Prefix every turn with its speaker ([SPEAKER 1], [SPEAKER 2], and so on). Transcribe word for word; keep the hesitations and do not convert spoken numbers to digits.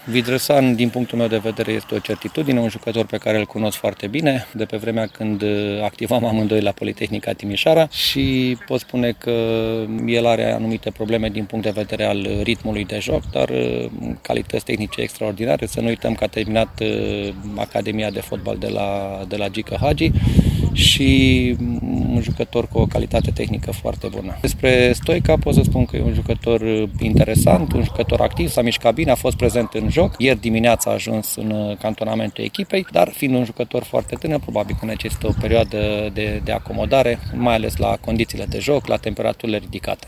[SPEAKER 1] Vidresan, din punctul meu de vedere, este o certitudine, un jucător pe care îl cunosc foarte bine, de pe vremea când activam amândoi la Politehnica Timișoara și pot spune că el are anumite probleme din punct de vedere al ritmului de joc, dar calități tehnice extraordinare. Să nu uităm că a terminat Academia de Fotbal de la, de la Gică Hagi și un jucător cu o calitate tehnică foarte bună. Despre Stoica pot să spun că e un jucător interesant, un jucător activ, s-a mișcat bine, a fost prezent în joc. Ieri dimineața a ajuns în cantonamentul echipei, dar fiind un jucător foarte tânăr, probabil că necesită o perioadă de, de acomodare, mai ales la condițiile de joc, la temperaturile ridicate.